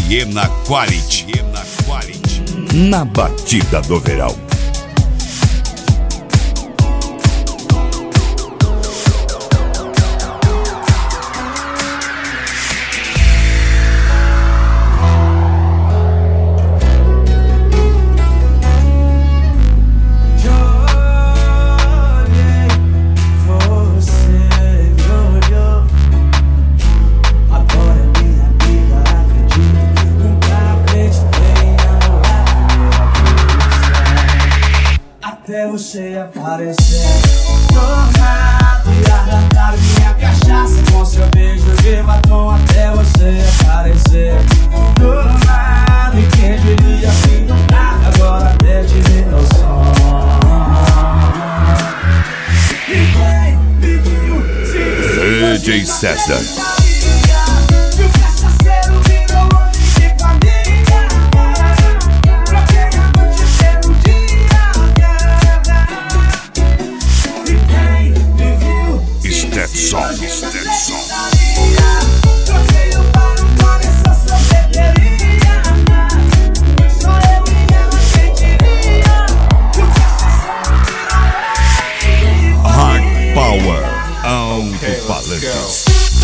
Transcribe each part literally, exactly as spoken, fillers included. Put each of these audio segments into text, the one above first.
Siena Quality. Siena Quality. Na batida do verão. Até você aparecer tornado e arrancar minha cachaça com seu beijo de batom. Até você aparecer tornado, e quem diria assim do nada, agora até te ver no som. D J César. Song, that song. Hard Power, alto-falantes.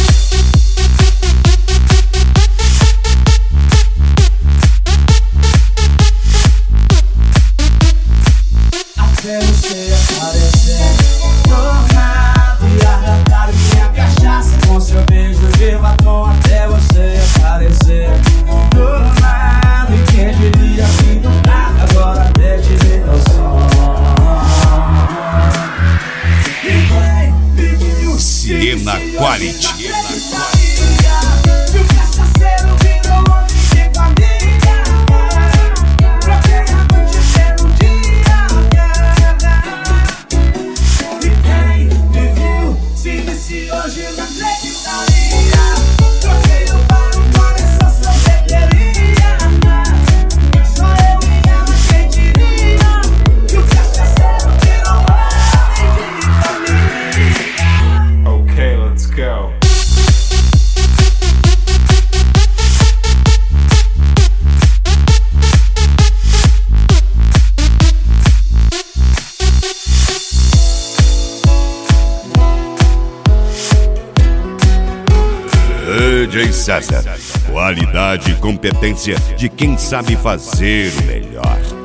Até você aparecer tornado e arrancar minha cachaça com seu beijo de batom. Até você aparecer tornado, e quem diria assim do nada, agora até te ver no som. Siena Quality. Okay, let's go. D J César. Qualidade e competência de quem sabe fazer o melhor.